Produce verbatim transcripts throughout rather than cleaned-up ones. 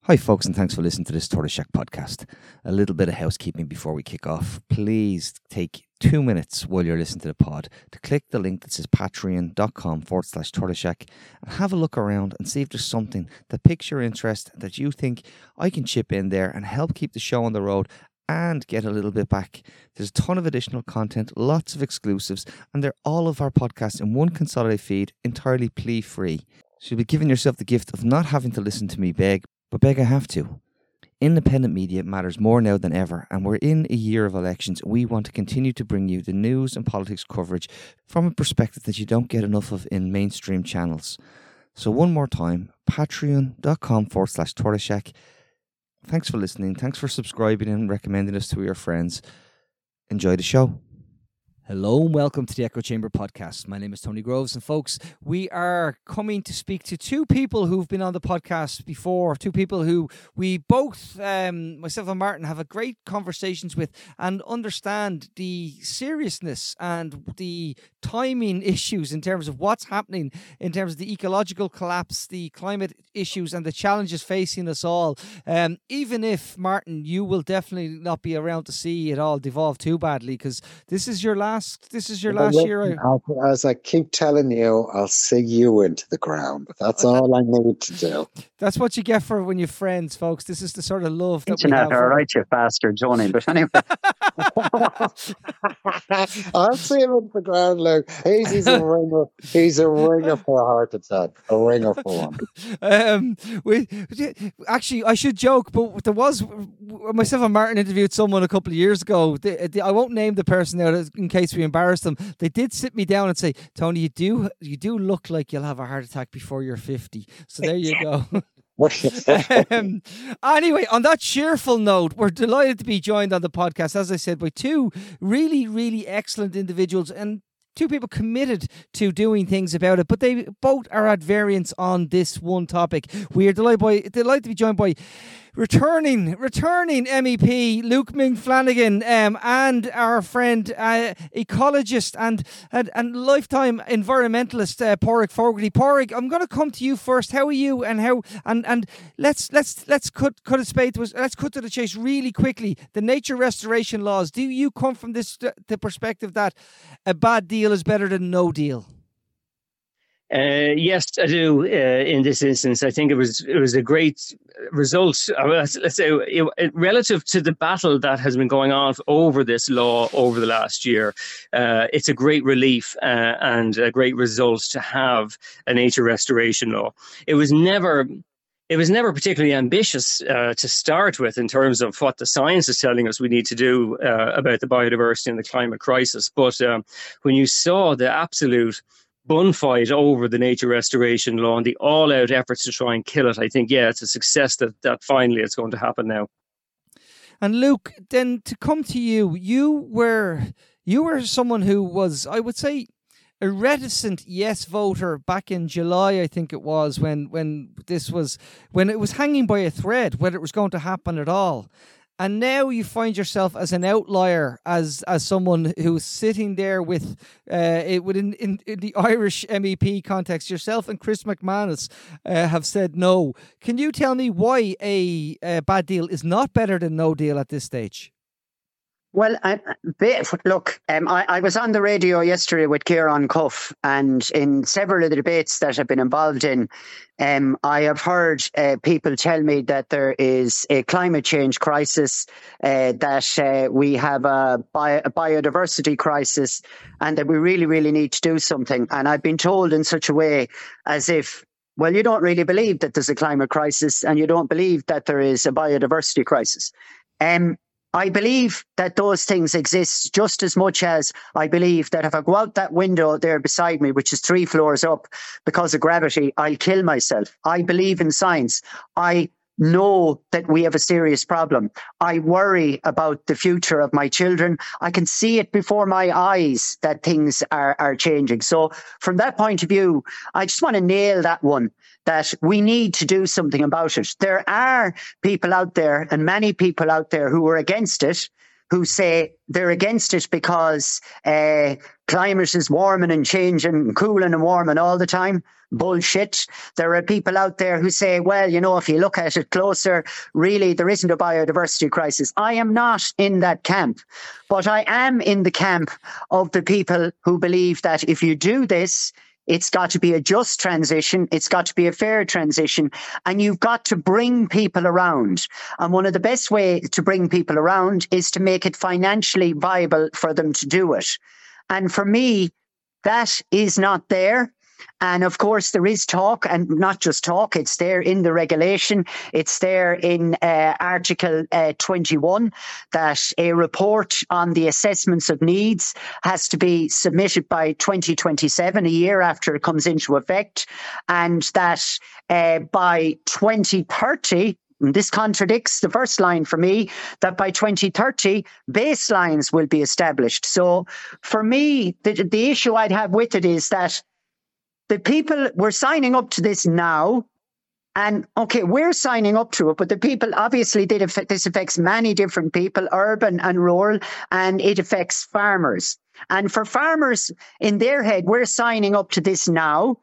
Hi folks, and thanks for listening to this Tortoise Shack podcast. A little bit of housekeeping before we kick off. Please take two minutes while you're listening to the pod to click the link that says patreon.com forward slash Tortoise Shack and have a look around and see if there's something that piques your interest that you think I can chip in there and help keep the show on the road and get a little bit back. There's a ton of additional content, lots of exclusives, and they're all of our podcasts in one consolidated feed, entirely plea free. So you'll be giving yourself the gift of not having to listen to me beg, but beg I have to. Independent media matters more now than ever, and we're in a year of elections. We want to continue to bring you the news and politics coverage from a perspective that you don't get enough of in mainstream channels. So one more time, patreon.com forward slash Tortoise Shack. Thanks for listening. Thanks for subscribing and recommending us to your friends. Enjoy the show. Hello and welcome to the Echo Chamber podcast. My name is Tony Groves, and folks, we are coming to speak to two people who've been on the podcast before, two people who we both, um, myself and Martin, have a great conversations with and understand the seriousness and the timing issues in terms of what's happening in terms of the ecological collapse, the climate issues and the challenges facing us all. Um, even if, Martin, you will definitely not be around to see it all devolve too badly, because this is your last This is your last Listen, year. I'll, as I keep telling you, I'll sing you into the ground. That's all I need to do. That's what you get for when you're friends, folks. This is the sort of love that Internet, we have. all right, you bastard, Johnny. But anyway, I'll see him into the ground, Luke. He's, he's a ringer. He's a ringer for a heart attack. A ringer for one. Um, we actually, I should joke, but there was myself and Martin interviewed someone a couple of years ago. They, they, I won't name the person now in case we embarrass them. They did sit me down and say, "Tony, you do you do look like you'll have a heart attack before you're fifty." So there you go. um, anyway, on that cheerful note, we're delighted to be joined on the podcast, as I said, by two really, really excellent individuals and two people committed to doing things about it, but they both are at variance on this one topic. We are delighted, by, delighted to be joined by returning returning M E P Luke Ming-Flanagan um, and our friend, uh, ecologist and, and and lifetime environmentalist uh, Pádraig Fogarty. Pádraig, I'm going to come to you first. How are you? And how and and let's let's let's cut cut a spade to us. Let's cut to the chase really quickly. The nature restoration laws. Do you come from this the perspective that a bad deal is better than no deal? uh, yes, I do. Uh, in this instance, I think it was it was a great result. Uh, let's, let's say it, it, relative to the battle that has been going on over this law over the last year, uh, it's a great relief uh, and a great result to have a nature restoration law. It was never. It was never particularly ambitious uh, to start with in terms of what the science is telling us we need to do uh, about the biodiversity and the climate crisis. But um, when you saw the absolute bun fight over the nature restoration law and the all-out efforts to try and kill it, I think, yeah, it's a success that, that finally it's going to happen now. And Luke, then to come to you, you were you were someone who was, I would say, a reticent yes voter back in July, I think it was, when when this was when it was hanging by a thread whether it was going to happen at all. And now you find yourself as an outlier, as as someone who's sitting there with uh, it within in, in the Irish M E P context. Yourself and Chris McManus uh, have said no. Can you tell me why a, a bad deal is not better than no deal at this stage? Well, I, look, um, I, I was on the radio yesterday with Kieran Cuff, and in several of the debates that I've been involved in, um, I have heard uh, people tell me that there is a climate change crisis, uh, that uh, we have a, bio, a biodiversity crisis, and that we really, really need to do something. And I've been told in such a way as if, well, you don't really believe that there's a climate crisis and you don't believe that there is a biodiversity crisis. Um, I believe that those things exist just as much as I believe that if I go out that window there beside me, which is three floors up, because of gravity, I'll kill myself. I believe in science. I know that we have a serious problem. I worry about the future of my children. I can see it before my eyes that things are, are changing. So from that point of view, I just want to nail that one, that we need to do something about it. There are people out there, and many people out there, who are against it who say they're against it because uh, climate is warming and changing and cooling and warming all the time. Bullshit. There are people out there who say, well, you know, if you look at it closer, really, there isn't a biodiversity crisis. I am not in that camp, but I am in the camp of the people who believe that if you do this, it's got to be a just transition. It's got to be a fair transition. And you've got to bring people around. And one of the best ways to bring people around is to make it financially viable for them to do it. And for me, that is not there. And of course, there is talk, and not just talk, it's there in the regulation. It's there in uh, Article uh, twenty-one that a report on the assessments of needs has to be submitted by twenty twenty-seven, a year after it comes into effect, and that uh, by twenty thirty, and this contradicts the first line for me, that by twenty thirty, baselines will be established. So for me, the, the issue I'd have with it is that the people were signing up to this now, and okay, we're signing up to it, but the people obviously did affect, this affects many different people, urban and rural, and it affects farmers. And for farmers in their head, we're signing up to this now.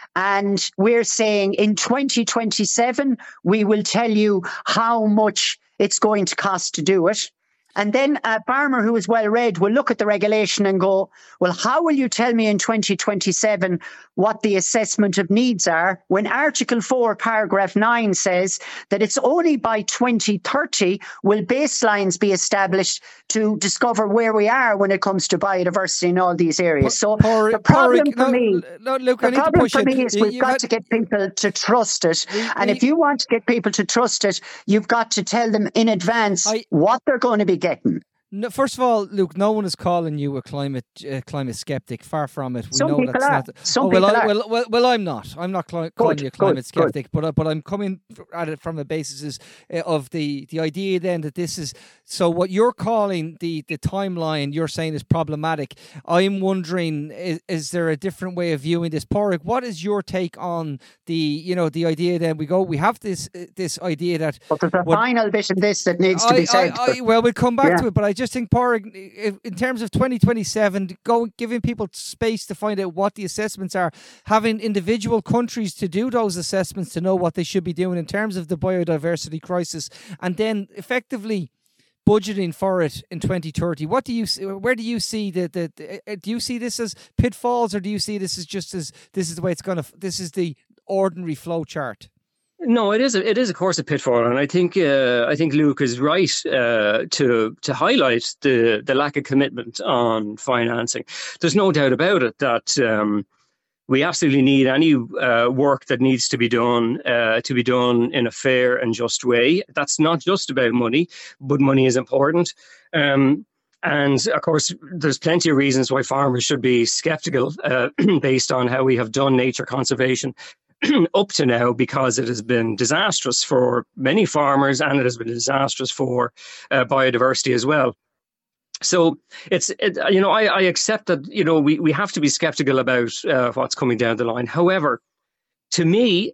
And we're saying in twenty twenty-seven, we will tell you how much it's going to cost to do it. And then a farmer who is well read will look at the regulation and go, well, how will you tell me in twenty twenty-seven what the assessment of needs are when Article four, paragraph nine says that it's only by twenty thirty will baselines be established to discover where we are when it comes to biodiversity in all these areas. So Por- the problem Porrick, for no, me, no, look, the I need to problem push for it. me is You- we've you've got had- to get people to trust it. We- And we- if you want to get people to trust it, you've got to tell them in advance I- what they're going to be getting. No, first of all, Luke, no one is calling you a climate uh, climate skeptic. Far from it. We Some know people that's are. not. Some oh, well, people I, are. well, well, well, I'm not. I'm not cli- calling you a good, climate good. skeptic, but uh, but I'm coming at it from the basis uh, of the the idea then that this is so. What you're calling the the timeline, you're saying is problematic. I'm wondering, is, is there a different way of viewing this, Porrick? What is your take on the you know the idea? Then we go. We have this uh, this idea that. But there's a what- final bit in this that needs to I, be said. I, I, well, we'll come back Yeah. to it, but I just think, Porrick, if, in terms of twenty twenty-seven, go, giving people space to find out what the assessments are, having individual countries to do those assessments to know what they should be doing in terms of the biodiversity crisis, and then effectively budgeting for it in twenty thirty. What do you see, where do you see the, the, the do you see this as pitfalls, or do you see this as just as this is the way it's going to, this is the ordinary flow chart? No, it is. A, it is, of course, a pitfall, and I think uh, I think Luke is right uh, to to highlight the the lack of commitment on financing. There's no doubt about it that um, we absolutely need any uh, work that needs to be done uh, to be done in a fair and just way. That's not just about money, but money is important. Um, And of course, there's plenty of reasons why farmers should be sceptical uh, based on how we have done nature conservation up to now, because it has been disastrous for many farmers and it has been disastrous for uh, biodiversity as well. So it's, it, you know, I, I accept that, you know, we, we have to be skeptical about uh, what's coming down the line. However, to me,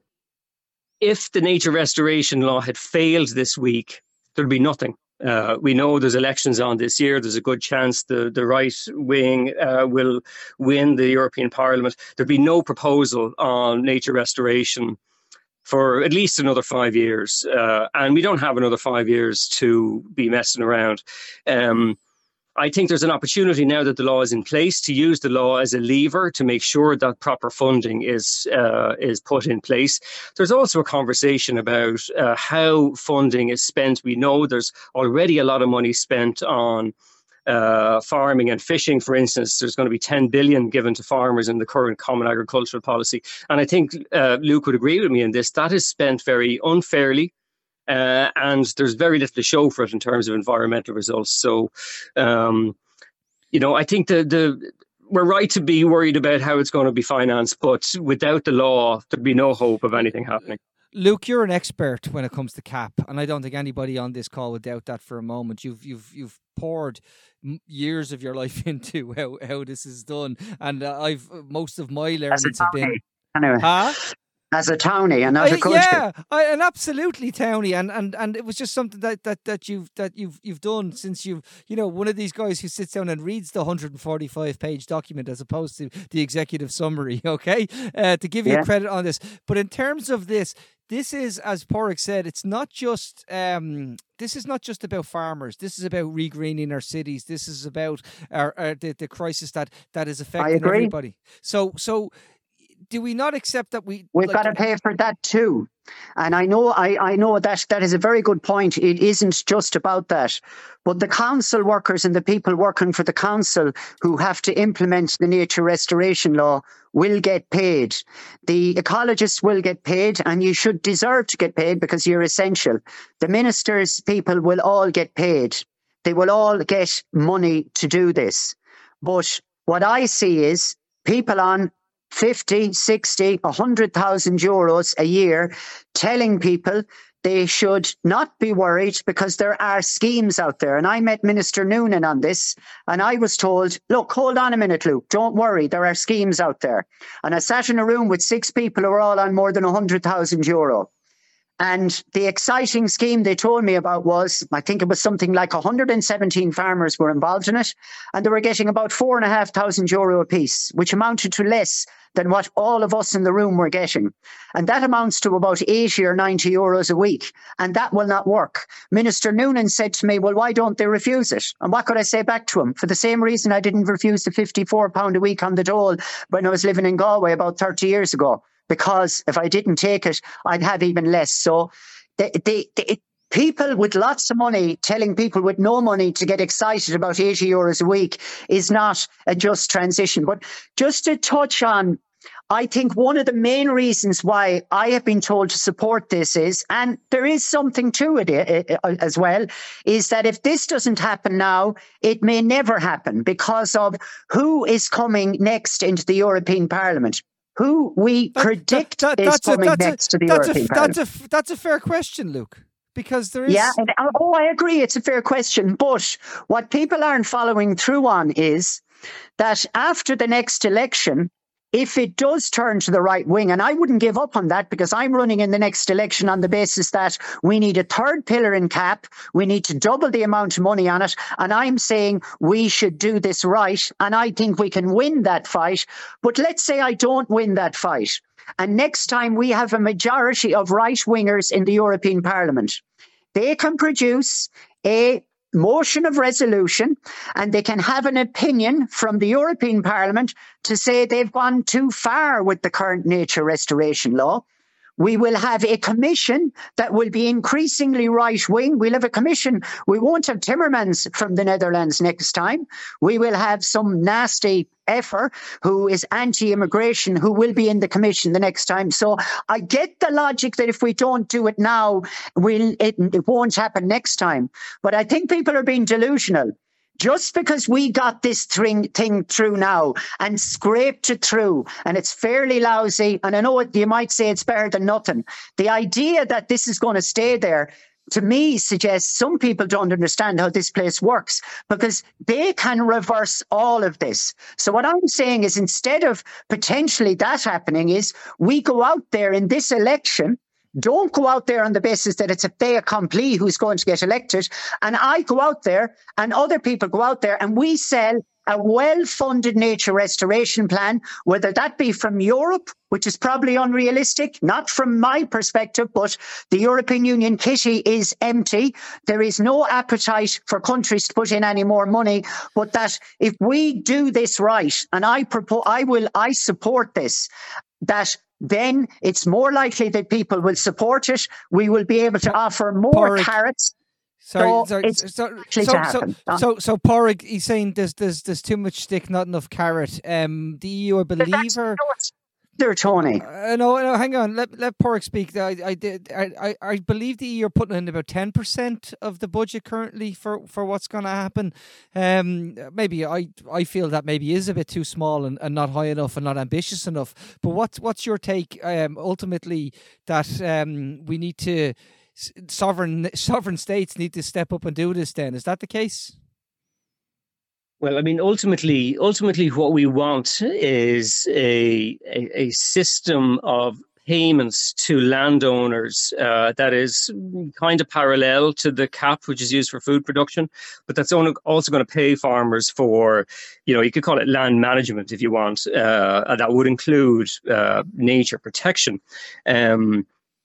if the nature restoration law had failed this week, there'd be nothing. Uh, we know there's elections on this year. There's a good chance the, the right wing uh, will win the European Parliament. There'd be no proposal on nature restoration for at least another five years. Uh, and we don't have another five years to be messing around. Um, I think there's an opportunity now that the law is in place to use the law as a lever to make sure that proper funding is uh, is put in place. There's also a conversation about uh, how funding is spent. We know there's already a lot of money spent on uh, farming and fishing. For instance, there's going to be ten billion given to farmers in the current Common Agricultural Policy. And I think uh, Luke would agree with me in this. That is spent very unfairly. Uh, and there's very little to show for it in terms of environmental results. So, um, you know, I think the, the we're right to be worried about how it's going to be financed, but without the law, there'd be no hope of anything happening. Luke, you're an expert when it comes to C A P, and I don't think anybody on this call would doubt that for a moment. You've you've you've poured years of your life into how, how this is done, and uh, I've most of my learnings have been. Anyway. Huh? As a townie and not I, a country. yeah, I, and absolutely townie, and, and and it was just something that, that, that you've that you've you've done since you've you know one of these guys who sits down and reads the one hundred forty-five page document as opposed to the executive summary. Okay, uh, to give you Yeah. credit on this, but in terms of this. This is, as Pádraig said, it's not just um, this is not just about farmers. This is about regreening our cities. This is about our, our the, the crisis that, that is affecting agree. everybody. So so do we not accept that we We've like, got to pay for that too. And I know I, I know that that is a very good point. It isn't just about that. But the council workers and the people working for the council who have to implement the nature restoration law will get paid. The ecologists will get paid, and you should deserve to get paid because you're essential. The ministers' people will all get paid. They will all get money to do this. But what I see is people on fifty, sixty, one hundred thousand euros a year telling people they should not be worried because there are schemes out there. And I met Minister Noonan on this, and I was told, look, hold on a minute, Luke, don't worry, there are schemes out there. And I sat in a room with six people who were all on more than one hundred thousand euro. And the exciting scheme they told me about was, I think it was something like one hundred seventeen farmers were involved in it, and they were getting about four and a half thousand euro apiece, which amounted to less than what all of us in the room were getting. And that amounts to about eighty or ninety euros a week. And that will not work. Minister Noonan said to me, well, why don't they refuse it? And what could I say back to him? For the same reason I didn't refuse the fifty-four pounds a week on the dole when I was living in Galway about thirty years ago. Because if I didn't take it, I'd have even less. So they, they, they, people with lots of money telling people with no money to get excited about eighty euros a week is not a just transition. But just to touch on, I think one of the main reasons why I have been told to support this is, and there is something to it as well, is that if this doesn't happen now, it may never happen because of who is coming next into the European Parliament. Who we that, predict that, that, is coming a, next a, to the European a, Parliament. That's a, that's a fair question, Luke, because there is... Yeah, and, oh, I agree, it's a fair question. But what people aren't following through on is that after the next election, if it does turn to the right wing, and I wouldn't give up on that because I'm running in the next election on the basis that we need a third pillar in C A P, we need to double the amount of money on it, and I'm saying we should do this right, and I think we can win that fight. But let's say I don't win that fight, and next time we have a majority of right-wingers in the European Parliament. They can produce a motion of resolution and they can have an opinion from the European Parliament to say they've gone too far with the current nature restoration law. We will have a commission that will be increasingly right-wing. We'll have a commission. We won't have Timmermans from the Netherlands next time. We will have some nasty effer who is anti-immigration who will be in the commission the next time. So I get the logic that if we don't do it now, we'll, it, it won't happen next time. But I think people are being delusional. Just because we got this thing, thing through now and scraped it through and it's fairly lousy, and I know it, you might say it's better than nothing. The idea that this is going to stay there, to me, suggests some people don't understand how this place works because they can reverse all of this. So what I'm saying is instead of potentially that happening is we go out there in this election. Don't go out there on the basis that it's a fait accompli who's going to get elected. And I go out there and other people go out there and we sell a well-funded nature restoration plan, whether that be from Europe, which is probably unrealistic, not from my perspective, but the European Union kitty is empty. There is no appetite for countries to put in any more money, but that if we do this right, and I propose, I will, I support this, that then it's more likely that people will support it. We will be able to offer more Pádraig, carrots. Sorry, so sorry, it's so, so, so, happen. so, so, so Pádraig, he's saying there's, there's, there's too much stick, not enough carrot. Um, the E U, I believe, are... There, Tony. Uh, no, no, hang on. Let let Pádraig speak. I, I did. I, I believe the E U are putting in about ten percent of the budget currently for, for what's going to happen. Um, maybe I, I feel that maybe is a bit too small and, and not high enough and not ambitious enough. But what's what's your take? Um, ultimately, that um, we need to sovereign sovereign states need to step up and do this. Then is that the case? Well, I mean, ultimately, ultimately, what we want is a, a, a system of payments to landowners uh, that is kind of parallel to the cap which is used for food production, but that's only also going to pay farmers for, you know, you could call it land management if you want. Uh, that would include uh, nature protection. Um,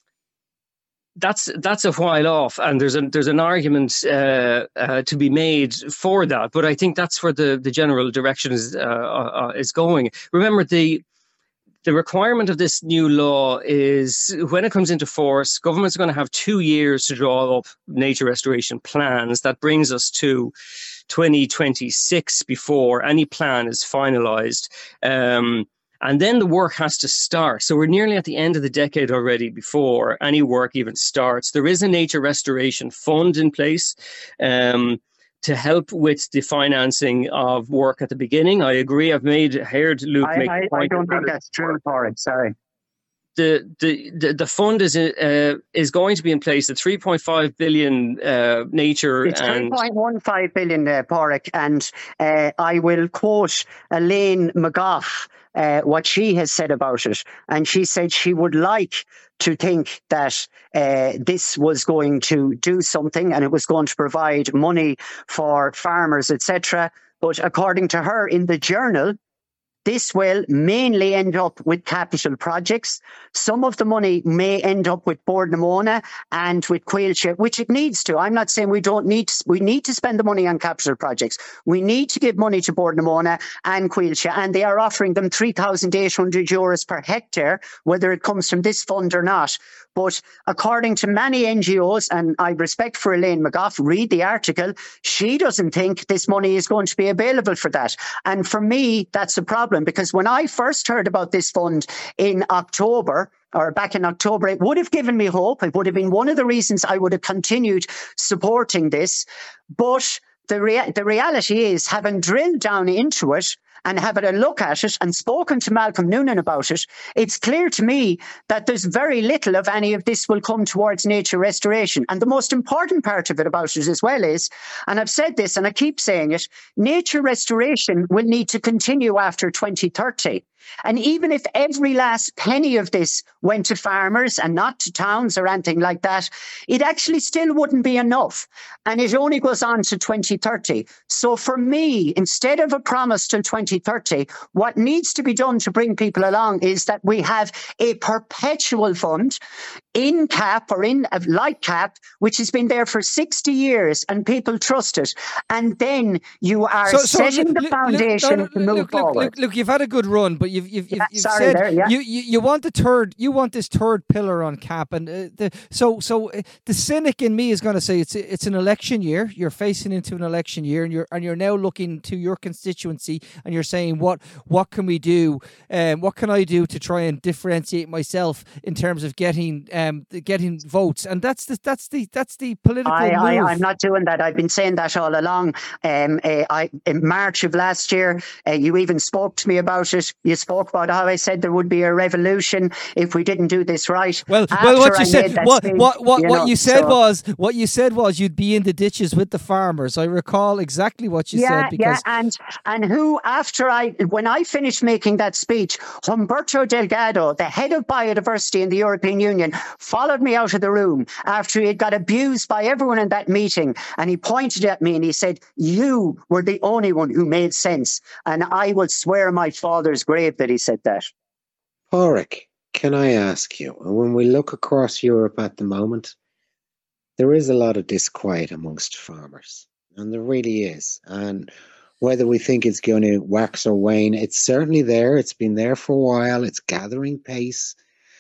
That's that's a while off, and there's a there's an argument uh, uh, to be made for that. But I think that's where the, the general direction is uh, uh, is going. Remember, the the requirement of this new law is when it comes into force, governments are going to have two years to draw up nature restoration plans. That brings us to twenty twenty-six before any plan is finalised. Um, And then the work has to start. So we're nearly at the end of the decade already before any work even starts. There is a nature restoration fund in place um, to help with the financing of work at the beginning. I agree. I've made heard Luke I, make I, the point. I don't think that's true, Padraig. Sorry. The, the, the, the fund is uh, is going to be in place. The three point five billion uh, nature It's and three point one five billion, uh, Padraig, and uh, I will quote Elaine McGough, uh, what she has said about it. And she said she would like to think that uh, this was going to do something and it was going to provide money for farmers, et cetera. But according to her in the journal, this will mainly end up with capital projects. Some of the money may end up with Bord na Móna and with Coillte, which it needs to. I'm not saying we don't need to, we need to spend the money on capital projects. We need to give money to Bord na Móna and Coillte, and they are offering them three thousand eight hundred euros per hectare, whether it comes from this fund or not. But according to many N G Os, and I respect for Elaine McGough, read the article, she doesn't think this money is going to be available for that. And for me, that's a problem, because when I first heard about this fund in October, or back in October, it would have given me hope. It would have been one of the reasons I would have continued supporting this. But the, rea- the reality is, having drilled down into it, and having a look at it and spoken to Malcolm Noonan about it, it's clear to me that there's very little of any of this will come towards nature restoration. And the most important part of it about it as well is, and I've said this and I keep saying it, nature restoration will need to continue after twenty thirty. And even if every last penny of this went to farmers and not to towns or anything like that, it actually still wouldn't be enough. And it only goes on to twenty thirty. So for me, instead of a promise till twenty thirty, what needs to be done to bring people along is that we have a perpetual fund in cap or in a light cap, which has been there for sixty years and people trust it. And then you are so, so setting look, the foundation look, no, no, to move look, forward. Look, look, look, you've had a good run, but you've you've, you've, yeah, you've sorry said there, yeah. you, you you want the third you want this third pillar on cap, and uh, the so so uh, the cynic in me is going to say it's it's an election year. You're facing into an election year, and you're and you're now looking to your constituency, and you're saying what what can we do? Um, what can I do to try and differentiate myself in terms of getting um getting votes? And that's the that's the that's the political I, move. I, I'm not doing that. I've been saying that all along. Um, uh, I in March of last year, uh, you even spoke to me about it. You spoke about how I said there would be a revolution if we didn't do this right. Well, After well, what you I said, what speech, what what, you what know, you said so, was what you said was you'd be in the ditches with the farmers. I recall exactly what you yeah, said. Because yeah, and and who after I when I finished making that speech, Humberto Delgado, the head of biodiversity in the European Union, followed me out of the room after he had got abused by everyone in that meeting, and he pointed at me and he said, "You were the only one who made sense." And I will swear my father's grave that he said that. Padraig, can I ask you, when we look across Europe at the moment, there is a lot of disquiet amongst farmers, and there really is. And whether we think it's going to wax or wane, it's certainly there. It's been there for a while. It's gathering pace.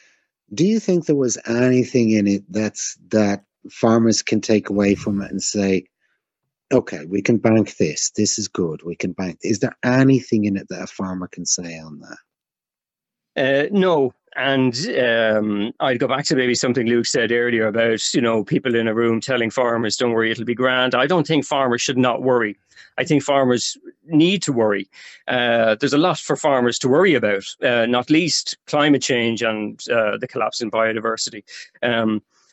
Do you think there was anything in it that's that farmers can take away from it and say, okay, we can bank this. This is good. We can bank. Is there anything in it that a farmer can say on that? Uh, no. And um, I'd go back to maybe something Luke said earlier about, you know, people in a room telling farmers, don't worry, it'll be grand. I don't think farmers should not worry. I think farmers need to worry. Uh, there's a lot for farmers to worry about, uh, not least climate change and uh, the collapse in biodiversity. Um,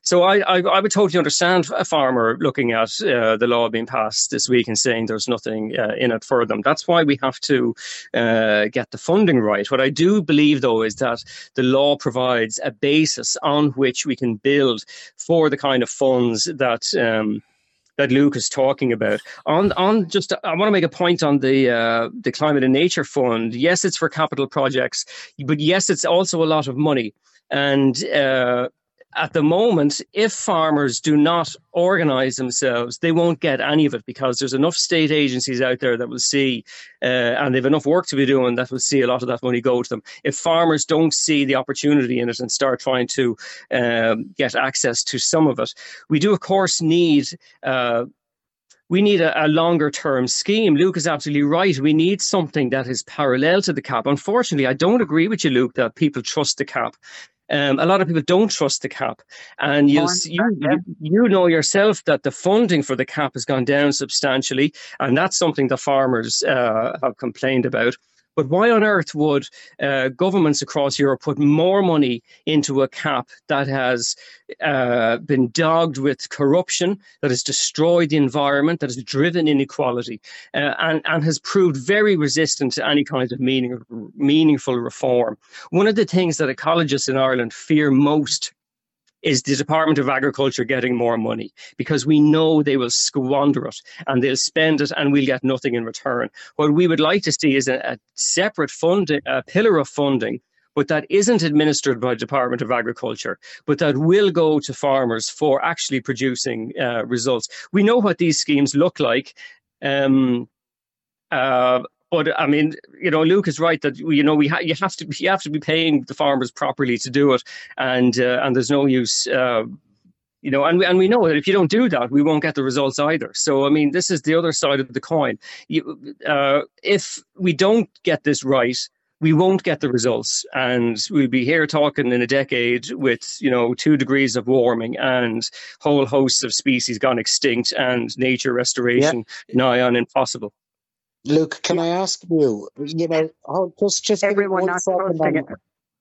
So I, I, I would totally understand a farmer looking at uh, the law being passed this week and saying there's nothing uh, in it for them. That's why we have to uh, get the funding right. What I do believe, though, is that the law provides a basis on which we can build for the kind of funds that um, that Luke is talking about. On on just, I want to make a point on the uh, the Climate and Nature Fund. Yes, it's for capital projects, but yes, it's also a lot of money. And uh, at the moment, if farmers do not organise themselves, they won't get any of it, because there's enough state agencies out there that will see, uh, and they've enough work to be doing, that will see a lot of that money go to them. If farmers don't see the opportunity in it and start trying to um, get access to some of it, we do, of course, need uh, we need a, a longer term scheme. Luke is absolutely right. We need something that is parallel to the cap. Unfortunately, I don't agree with you, Luke, that people trust the cap. Um, a lot of people don't trust the cap, and you'll, you, you you know yourself that the funding for the cap has gone down substantially, and that's something the farmers uh, have complained about. But why on earth would uh, governments across Europe put more money into a cap that has uh, been dogged with corruption, that has destroyed the environment, that has driven inequality, uh, and, and has proved very resistant to any kind of meaning, meaningful reform? One of the things that ecologists in Ireland fear most is the Department of Agriculture getting more money, because we know they will squander it and they'll spend it and we'll get nothing in return. What we would like to see is a, a separate funding, a pillar of funding, but that isn't administered by the Department of Agriculture, but that will go to farmers for actually producing uh, results. We know what these schemes look like. Um, uh, But I mean, you know, Luke is right that, you know, we ha- you have to you have to be paying the farmers properly to do it, and uh, and there's no use, uh, you know, and we, and we know that if you don't do that, we won't get the results either. So I mean, this is the other side of the coin. You, uh, if we don't get this right, we won't get the results, and we'll be here talking in a decade with, you know, two degrees of warming and whole hosts of species gone extinct and nature restoration yeah. nigh on impossible. Luke, can yeah. I ask you, you know, oh, just, just everyone not trusting it.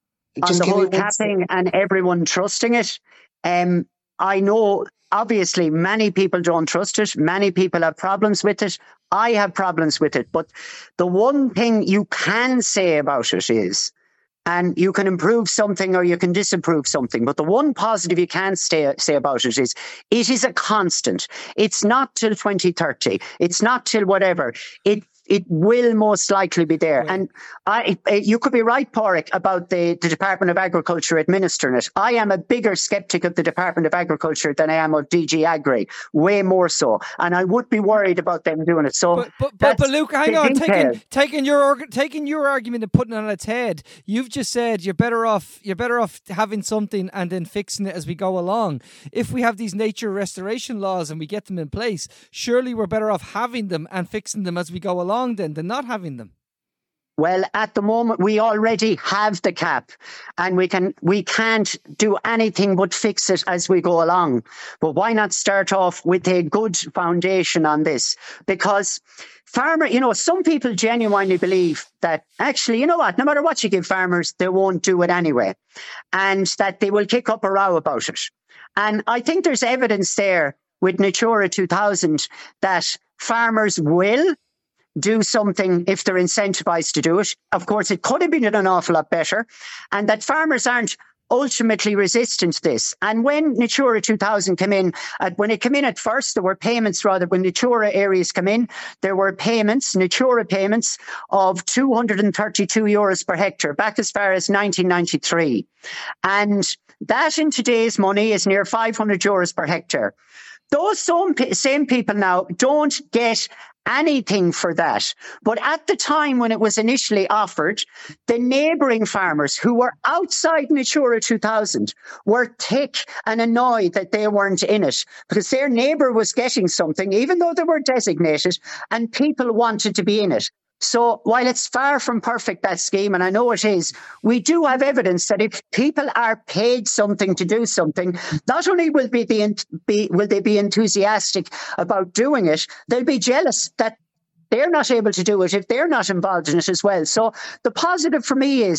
On the whole capping and everyone trusting it. Um, I know, obviously, many people don't trust it. Many people have problems with it. I have problems with it. But the one thing you can say about it is, and you can improve something or you can disapprove something, but the one positive you can stay, say about it is it is a constant. It's not till twenty thirty. It's not till whatever. It It will most likely be there. Right. And I, you could be right, Pádraig, about the, the Department of Agriculture administering it. I am a bigger skeptic of the Department of Agriculture than I am of D G Agri, way more so. And I would be worried about them doing it. So, But, but, but, but Luke, hang on. Taking, taking, your, taking your argument and putting it on its head, you've just said you're better off, you're better off having something and then fixing it as we go along. If we have these nature restoration laws and we get them in place, surely we're better off having them and fixing them as we go along then than not having them. Well, at the moment, we already have the cap, and we can we can't do anything but fix it as we go along. But why not start off with a good foundation on this? Because farmer, you know, some people genuinely believe that actually, you know what, no matter what you give farmers, they won't do it anyway, and that they will kick up a row about it. And I think there's evidence there with Natura two thousand that farmers will do something if they're incentivized to do it. Of course, it could have been an awful lot better, and that farmers aren't ultimately resistant to this. And when Natura two thousand came in, uh, when it came in at first, there were payments, rather, when Natura areas come in, there were payments, Natura payments of two hundred thirty-two euros per hectare, back as far as nineteen ninety-three. And that in today's money is near five hundred euros per hectare. Those same people now don't get anything for that. But at the time when it was initially offered, the neighbouring farmers who were outside Natura two thousand were thick and annoyed that they weren't in it, because their neighbour was getting something, even though they were designated, and people wanted to be in it. So while it's far from perfect, that scheme, and I know it is, we do have evidence that if people are paid something to do something, not only will, be the, be, will they be enthusiastic about doing it, they'll be jealous that they're not able to do it if they're not involved in it as well. So the positive for me is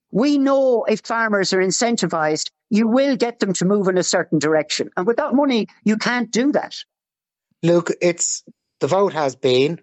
we know if farmers are incentivized, you will get them to move in a certain direction. And without money, you can't do that. Look, it's the vote has been.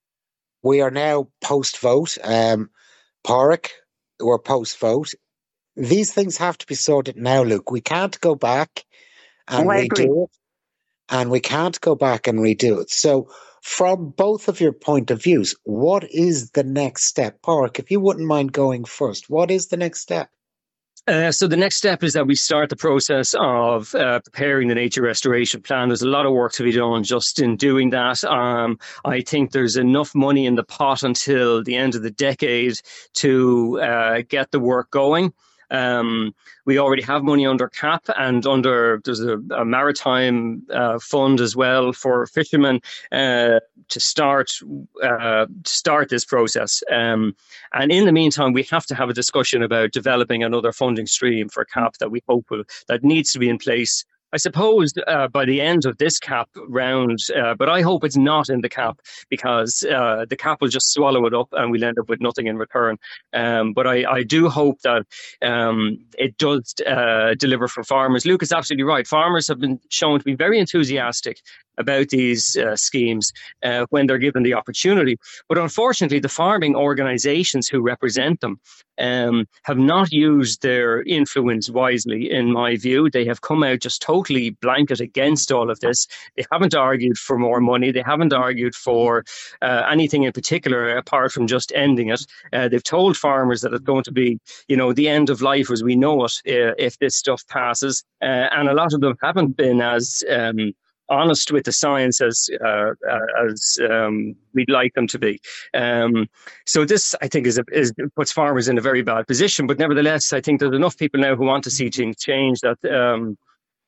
We are now post-vote. Um, Pádraig, we're post-vote. These things have to be sorted now, Luke. We can't go back and Oh, I redo agree. it. And we can't go back and redo it. So from both of your point of views, what is the next step? Pádraig, if you wouldn't mind going first, what is the next step? Uh, so the next step is that we start the process of uh, preparing the nature restoration plan. There's a lot of work to be done just in doing that. Um, I think there's enough money in the pot until the end of the decade to uh, get the work going. Um, we already have money under C A P, and under there's a, a maritime uh, fund as well for fishermen uh, to start uh, to start this process. Um, and in the meantime, we have to have a discussion about developing another funding stream for C A P that we hope will, that needs to be in place, I suppose, uh, by the end of this C A P round, uh, but I hope it's not in the C A P, because uh, the C A P will just swallow it up and we'll end up with nothing in return. Um, but I, I do hope that um, it does uh, deliver for farmers. Luke is absolutely right. Farmers have been shown to be very enthusiastic about these uh, schemes uh, when they're given the opportunity. But unfortunately, the farming organisations who represent them um, have not used their influence wisely, in my view. They have come out just totally blanket against all of this. They haven't argued for more money. They haven't argued for uh, anything in particular apart from just ending it. Uh, they've told farmers that it's going to be, you know, the end of life as we know it uh, if this stuff passes. Uh, and a lot of them haven't been as um, honest with the science as uh, as um, we'd like them to be. Um, so this, I think, is, a, is puts farmers in a very bad position. But nevertheless, I think there's enough people now who want to see things change that um,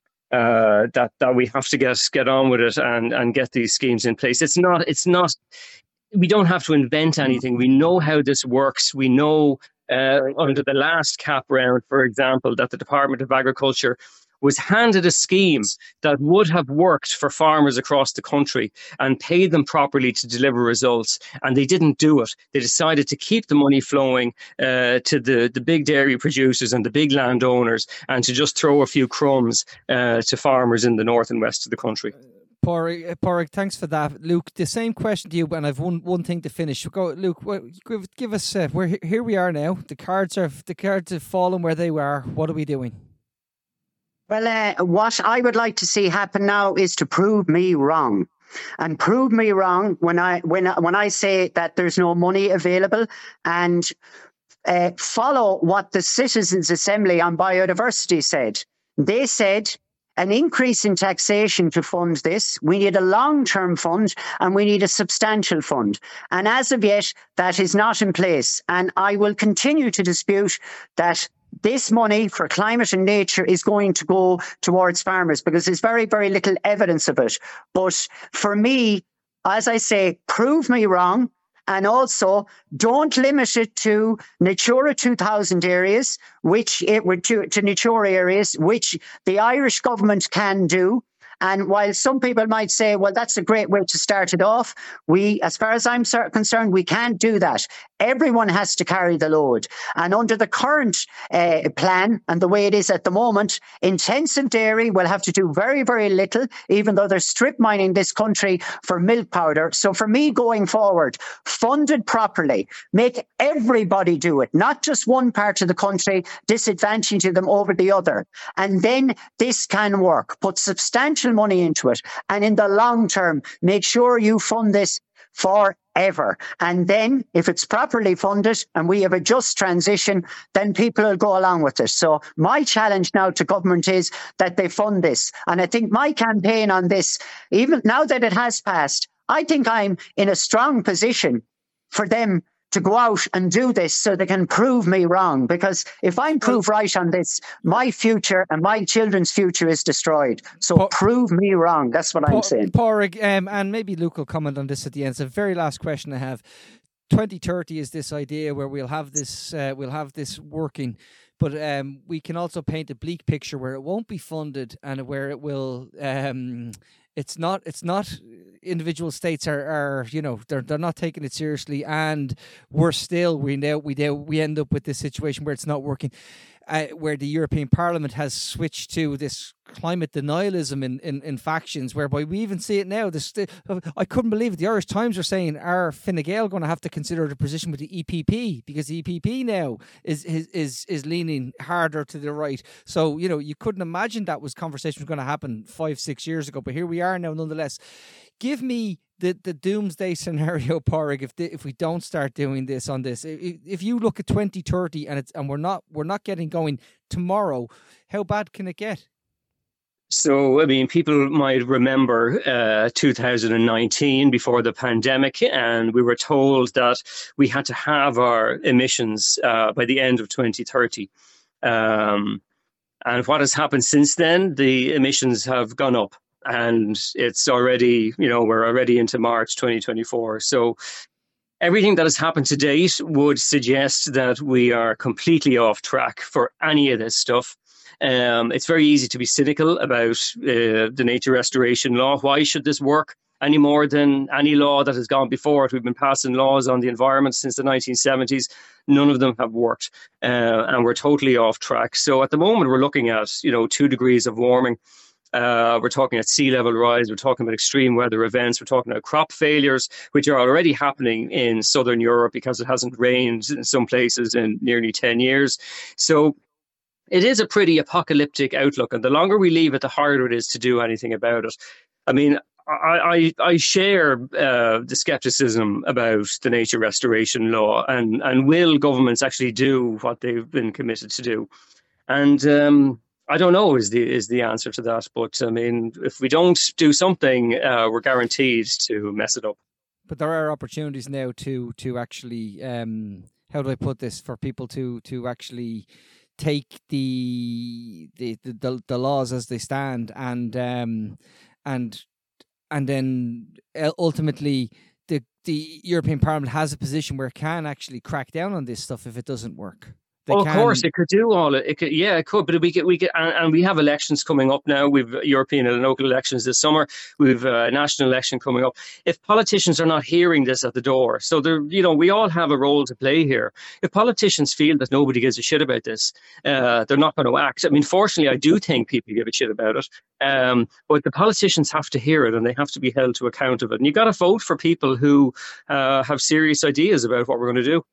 uh, that that we have to get get on with it and and get these schemes in place. It's not. It's not. We don't have to invent anything. We know how this works. We know uh, under the last C A P round, for example, that the Department of Agriculture was handed a scheme that would have worked for farmers across the country and paid them properly to deliver results. And they didn't do it. They decided to keep the money flowing uh, to the, the big dairy producers and the big landowners, and to just throw a few crumbs uh, to farmers in the north and west of the country. Pádraig, Pádraig, thanks for that. Luke, the same question to you, and I've one one thing to finish. Go, Luke. Give, give us. Uh, we're here. We are now. The cards are the cards have fallen where they were. What are we doing? Well, uh, what I would like to see happen now is to prove me wrong, and prove me wrong when I when when I say that there's no money available, and uh, follow what the Citizens' Assembly on Biodiversity said. They said an increase in taxation to fund this. We need a long-term fund, and we need a substantial fund. And as of yet, that is not in place. And I will continue to dispute that this money for climate and nature is going to go towards farmers, because there's very, very little evidence of it. But for me, as I say, prove me wrong. And also, don't limit it to Natura two thousand areas, which it were to, to Natura areas, which the Irish government can do. And while some people might say, well, that's a great way to start it off, we, as far as I'm concerned, we can't do that. Everyone has to carry the load. And under the current uh, plan and the way it is at the moment, intensive dairy will have to do very, very little, even though they're strip mining this country for milk powder. So for me, going forward, fund it properly, make everybody do it, not just one part of the country, disadvantaging them over the other. And then this can work. Put substantial money into it. And in the long term, make sure you fund this forever. And then if it's properly funded and we have a just transition, then people will go along with it. So my challenge now to government is that they fund this. And I think my campaign on this, even now that it has passed, I think I'm in a strong position for them to go out and do this so they can prove me wrong. Because if I'm proved right on this, my future and my children's future is destroyed. So pa- prove me wrong. That's what pa- I'm saying. Pádraig, um, and maybe Luke will comment on this at the end. It's the very last question I have. twenty thirty is this idea where we'll have this, uh, we'll have this working. But um, we can also paint a bleak picture where it won't be funded and where it will... Um, It's not. It's not. individual states are, are you know, they're they're not taking it seriously, and we're still we now we now we end up with this situation where it's not working. Uh, where the European Parliament has switched to this climate denialism in, in, in factions, whereby we even see it now. This, I couldn't believe it. The Irish Times are saying, are Fine Gael going to have to consider the position with the E P P, because the E P P now is is is, is leaning harder to the right. So, you know, you couldn't imagine that was conversation was going to happen five, six years ago, but here we are now nonetheless. Give me the, the doomsday scenario, Pádraig, if the, if we don't start doing this on this. If you look at twenty thirty and it's and we're not we're not getting going tomorrow, how bad can it get? So, I mean, people might remember uh, two thousand nineteen, before the pandemic, and we were told that we had to halve our emissions uh, by the end of twenty thirty. Um, and what has happened since then? The emissions have gone up. And it's already, you know, we're already into March twenty twenty-four. So everything that has happened to date would suggest that we are completely off track for any of this stuff. Um, it's very easy to be cynical about uh, the nature restoration law. Why should this work any more than any law that has gone before it? We've been passing laws on the environment since the nineteen seventies. None of them have worked, uh, and we're totally off track. So at the moment, we're looking at, you know, two degrees of warming. Uh, we're talking at sea level rise. We're talking about extreme weather events. We're talking about crop failures, which are already happening in southern Europe because it hasn't rained in some places in nearly ten years. So it is a pretty apocalyptic outlook. And the longer we leave it, the harder it is to do anything about it. I mean, I, I, I share uh, the skepticism about the nature restoration law, and, and will governments actually do what they've been committed to do? And um, I don't know is the is the answer to that. But I mean, if we don't do something, uh, we're guaranteed to mess it up. But there are opportunities now to to actually, um, how do I put this, for people to to actually take the the the, the laws as they stand, and um, and and then ultimately the the European Parliament has a position where it can actually crack down on this stuff if it doesn't work. Oh, of course, it could do all it. it could, yeah, it could. But we get, we get, and, and we have elections coming up now. We've European and local elections this summer. We've a national election coming up. If politicians are not hearing this at the door, so there, you know, we all have a role to play here. If politicians feel that nobody gives a shit about this, uh, they're not going to act. I mean, fortunately, I do think people give a shit about it. Um, but the politicians have to hear it, and they have to be held to account of it. And you got to vote for people who uh, have serious ideas about what we're going to do.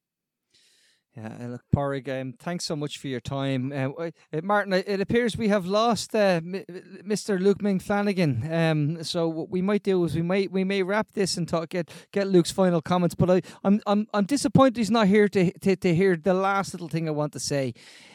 Yeah, look, Pádraig, um, thanks so much for your time. Uh, uh, Martin, it appears we have lost uh, Mister Luke Ming Flanagan. Um, so what we might do is we might we may wrap this and talk, get get Luke's final comments. But I, I'm I'm I'm disappointed he's not here to to, to hear the last little thing I want to say.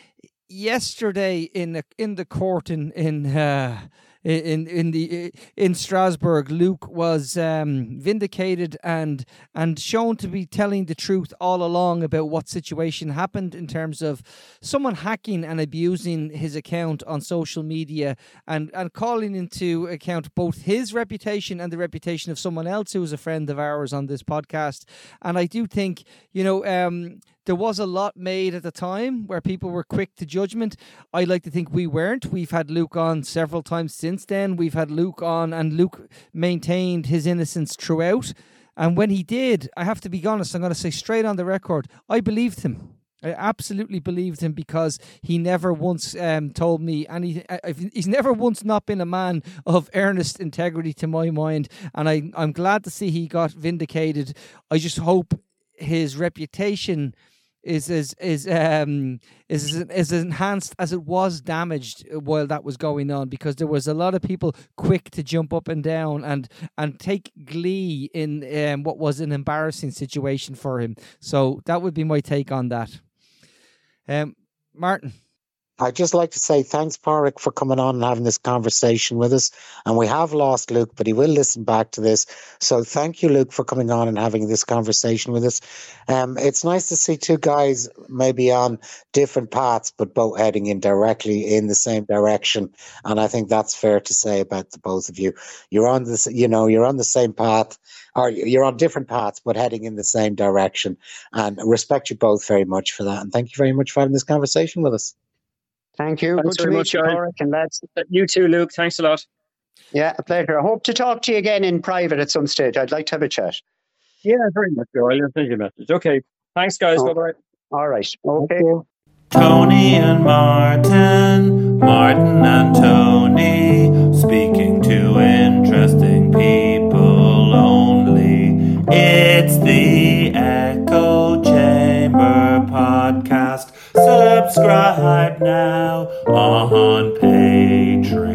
Yesterday in the, in the court in in. Uh, In in the in Strasbourg, Luke was um, vindicated and and shown to be telling the truth all along about what situation happened in terms of someone hacking and abusing his account on social media, and, and calling into account both his reputation and the reputation of someone else who was a friend of ours on this podcast. And I do think, you know, um, there was a lot made at the time where people were quick to judgment. I like to think we weren't. We've had Luke on several times since then. We've had Luke on, and Luke maintained his innocence throughout. And when he did, I have to be honest, I'm going to say straight on the record, I believed him. I absolutely believed him, because he never once um, told me anything. He's never once not been a man of earnest integrity to my mind. And I, I'm glad to see he got vindicated. I just hope his reputation is as is um is as enhanced as it was damaged while that was going on, because there was a lot of people quick to jump up and down and and take glee in um, what was an embarrassing situation for him. So that would be my take on that. Um, Martin. I'd just like to say thanks, Pádraig, for coming on and having this conversation with us. And we have lost Luke, but he will listen back to this. So thank you, Luke, for coming on and having this conversation with us. Um, it's nice to see two guys maybe on different paths, but both heading in directly in the same direction. And I think that's fair to say about the both of you. You're on this, you know, you're on the same path, or you're on different paths, but heading in the same direction. And I respect you both very much for that. And thank you very much for having this conversation with us. Thank you. Thanks Good very to much, meet you, Pádraig, and lads. You too, Luke. Thanks a lot. Yeah, a pleasure. I hope to talk to you again in private at some stage. I'd like to have a chat. Yeah, very much so. I'll send you a message. Okay. Thanks, guys. Oh. Bye-bye. All right. Okay. Tony and Martin, Martin and Tony, speaking to interesting people only. It's the Echo Chamber podcast. Subscribe now on Patreon.